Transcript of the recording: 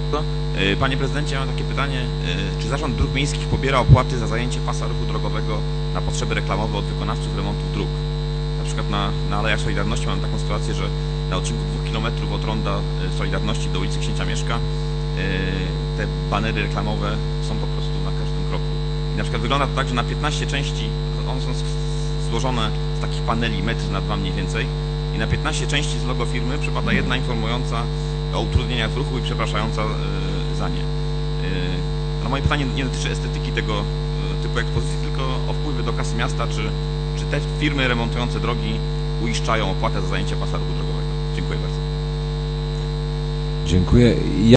Panie prezydencie, mam takie pytanie. Czy Zarząd Dróg Miejskich pobiera opłaty za zajęcie pasa ruchu drogowego na potrzeby reklamowe od wykonawców remontów dróg? Na przykład na Alejach Solidarności mamy taką sytuację, że na odcinku 2 km od ronda Solidarności do ulicy Księcia Mieszka te banery reklamowe są po prostu na każdym kroku. I na przykład wygląda to tak, że na 15 części, one są złożone z takich paneli 1,2 m mniej więcej, i na 15 części z logo firmy przypada jedna informująca o utrudnieniach w ruchu i przepraszająca za nie. No moje pytanie nie dotyczy estetyki tego typu ekspozycji, tylko o wpływy do kasy miasta, czy te firmy remontujące drogi uiszczają opłatę za zajęcie pasa ruchu drogowego. Dziękuję bardzo. Dziękuję.